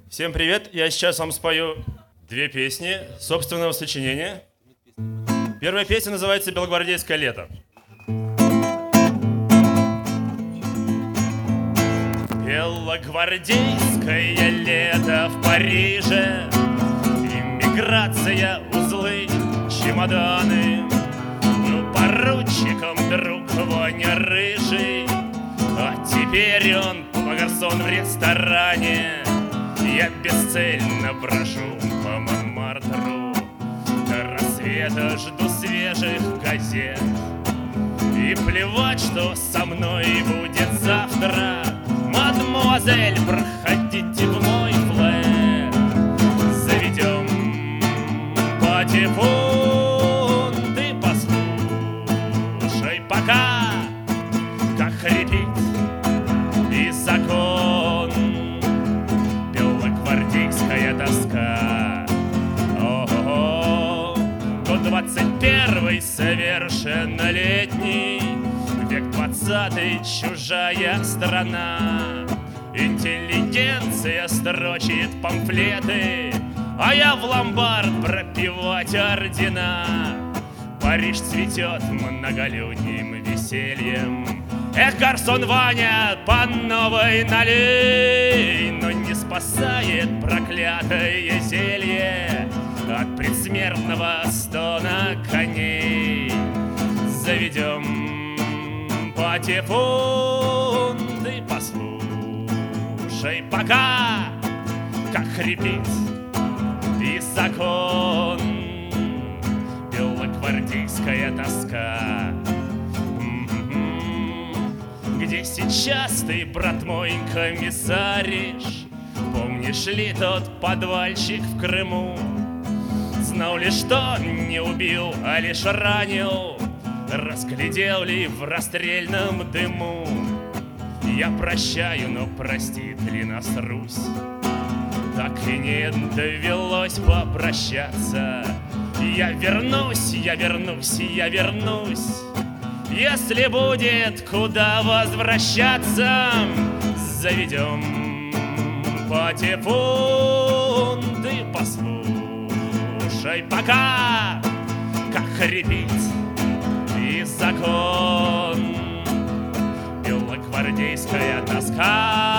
Всем привет! Я сейчас вам спою две песни собственного сочинения. Первая песня называется «Белогвардейское лето». Белогвардейское лето в Париже, иммиграция, узлы, чемоданы. Ну, поручиком друг Ваня рыжий, а теперь он поварсон в ресторане. Я бесцельно брожу по Монмартру, до рассвета жду свежих газет. И плевать, что со мной будет завтра. Мадемуазель, проходите в мой флэт. Заведем патефон. Ты послушай пока, как хрипит и закон. Белогвардейская тоска. Ого-го. Год 21 совершеннолетний, век 20, чужая страна. Интеллигенция строчит памфлеты, а я в ломбард пропивать ордена. Париж цветет многолюдным весельем. Эх, гарсон Ваня, по новой налей. Но не спасает проклятое зелье от предсмертного стона коней. Заведем патефон. Ты послушай пока, как хрипит и закон. Белогвардейская тоска. Где сейчас ты, брат мой, комиссариш? Помнишь ли тот подвальщик в Крыму? Знал ли, что не убил, а лишь ранил? Разглядел ли в расстрельном дыму? Я прощаю, но простит ли нас Русь? Так и не довелось попрощаться. Я вернусь, я вернусь, я вернусь. Если будет куда возвращаться, заведем патефон. Ты послушай пока, как хрипит и закон. Белогвардейская тоска.